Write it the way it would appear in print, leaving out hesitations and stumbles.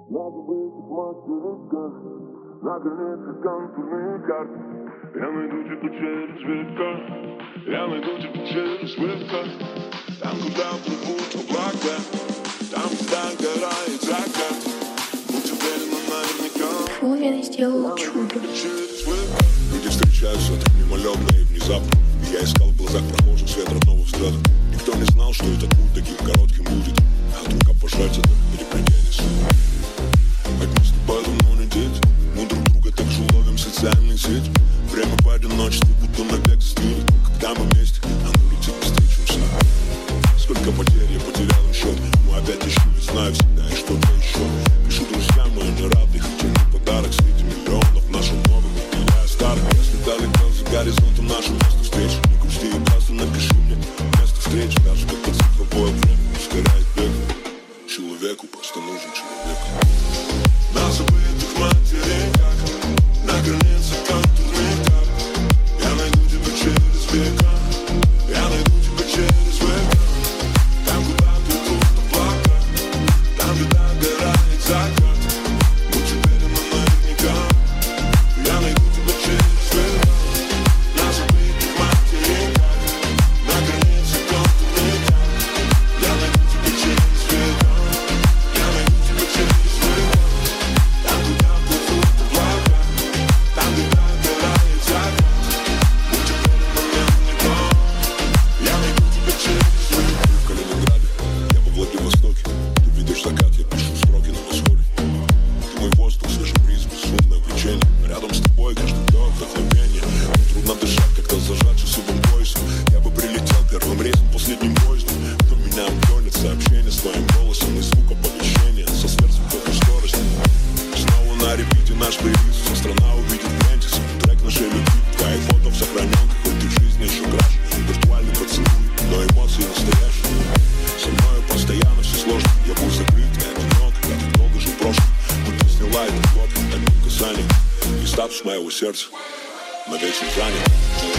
Надо быть в мастерских, на границе контурные карты. Я найду тебя через века, я найду тебя через века. Там, куда плывут облака, там, куда горает закат. Будь уверена наверняка. Уверен, сделал чудо. Люди встречаются так мимолетно и внезапно. И я искал в глазах прохожих свет родного взгляда. Никто не знал, что этот путь таким коротким будет. От рукопожатия до переплетения судеб. Хоть мы с тобой давно не дети, мы друг друга так же ловим социальные сети. Время по одиночеству будто навек застыли. Когда мы вместе, оно летит быстрее, чем сна. Сколько потерь я потерял им счет. Но опять ищу, ведь знаю всегда и что-то еще. Пишу друзьям, мы не рады, хотим на подарок среди миллионов нашим новым, отменяя старых. Если далеко за горизонтом наше место встречи, не грусти и просто напиши мне место встречи. Даже когда цифровое время ускоряет бег. Человеку просто нужен человек. На забытых материках, на границе контурных карт. Я найду тебя через века, я найду тебя через века. Там, куда плывут облака, там, куда горает закат. Будь уверена наверняка, я найду тебя через века. На забытых материках, на границе контурных карт. Я найду тебя через века, я найду тебя через века. Там, куда плывут облака, там, куда горает закат. Будь уверена наверняка, я найду тебя через века. В Калининграде, я во Владивостоке. Ты видишь закат, я пишу строки на восходе. Ты мой воздух, свежий бриз, безумное влечение. Рядом с тобой каждый вдох вдохновение. Мне трудно дышать, когда зажат часовым поясом. Я бы прилетел первым рейсом, последним поездом. Но меня обгонит сообщение с твоим голосом и звук оповещения со сверхзвуковой скоростью. Снова на репите наш плейлист. Вся страна увидит Ментис. Трек нашей любви, твои фото в сохраненках. Хоть ты в жизни еще краше. Виртуальный поцелуй, но эмоции настоящие. Со мною постоянно все сложно. Я был закрыт и одинок, я так долго жил в прошлом. Но ты сняла этот блок одним касанием. И статус моего сердца навечно занят.